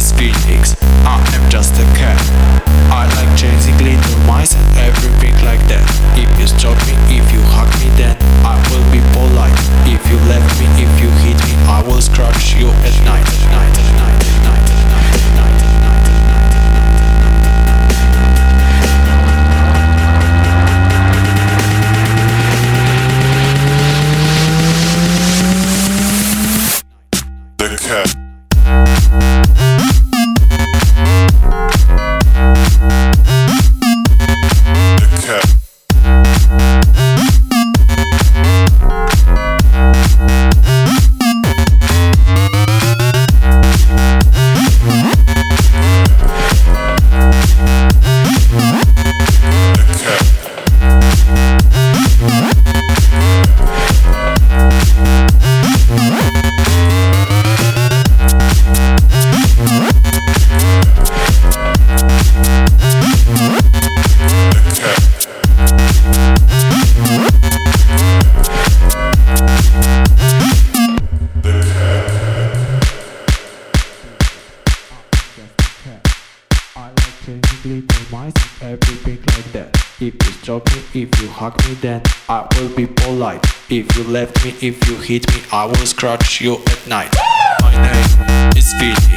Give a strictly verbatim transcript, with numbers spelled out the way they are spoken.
is Phoenix. I am just a cat. I like chasing little mice and everything like that. If you stroke me, if you hug me, then I will be polite. If you left me, if you hit me, I will scratch you at night, at night, at night, at night, at night, at night, at night, at night, at night. The cat. Little mice and everything like that. If you stroke me, if you hug me, then I will be polite. If you left me, if you hit me, I will scratch you at night. My name is Phoenix.